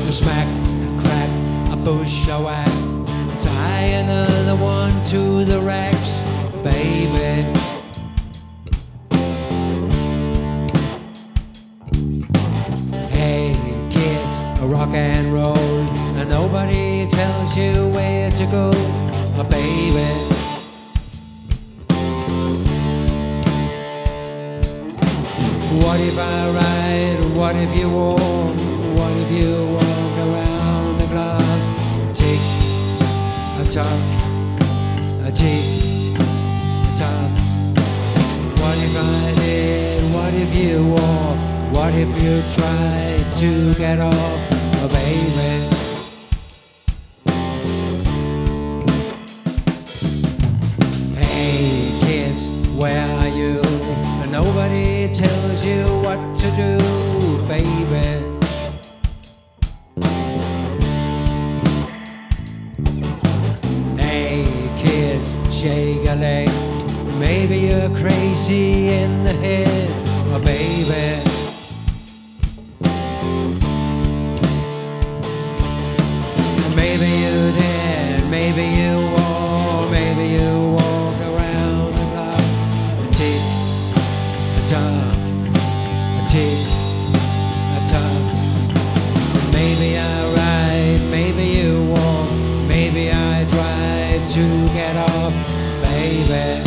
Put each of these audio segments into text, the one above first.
Smack, crack, a bush, a whack. Tie another one to the racks, baby. Hey kids, rock and roll, and nobody tells you where to go, baby. What if I ride? What if you walk? What if you walk around the block? Tick a tock, a tick a tock. What if I did? What if you walk? What if you tried to get off, baby? Hey kids, where are you? Nobody tells you what to do, baby. Hey kids, shake a leg. Maybe you're crazy in the head, baby. Maybe you did, maybe you walk, maybe you walk around the block. Tick a tock, a tick a tock. Maybe I ride, maybe you walk, maybe I drive to get off, baby.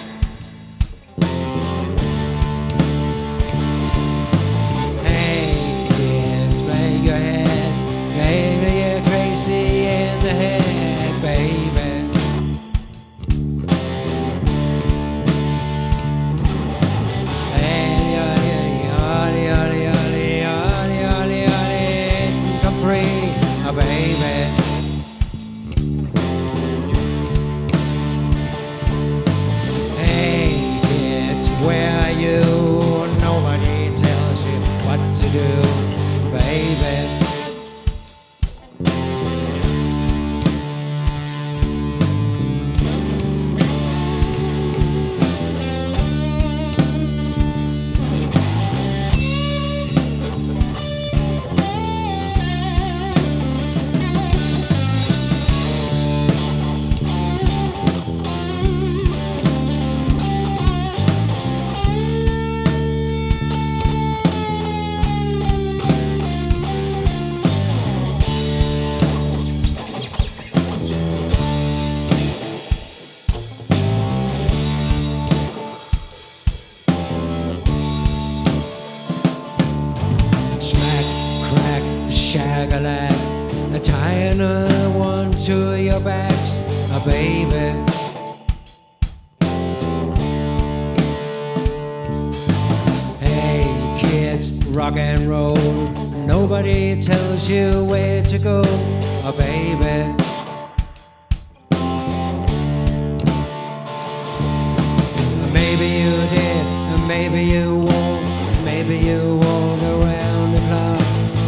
Hey kids, make your heads, maybe you're crazy in the head, baby. Come free, baby. Hey kids, where are you? Nobody tells you what to do, baby. Shag-a-lag, tie another one to your backs, baby. Hey kids, rock and roll, nobody tells you where to go, baby. Maybe you did, maybe you won't, maybe you walk around the clock.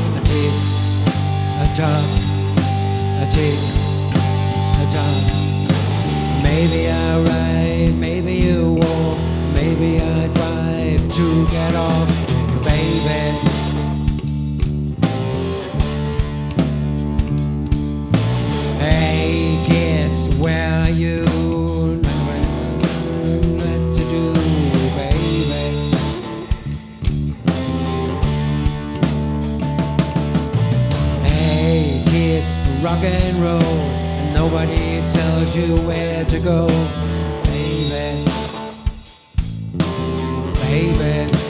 A tock, a tick, a tock. Maybe I ride, maybe you walk, maybe I drive to get off, baby. Hey kids, where are you? What to do, baby? Hey kid, rock and roll, and nobody tells you where to go, baby. Baby.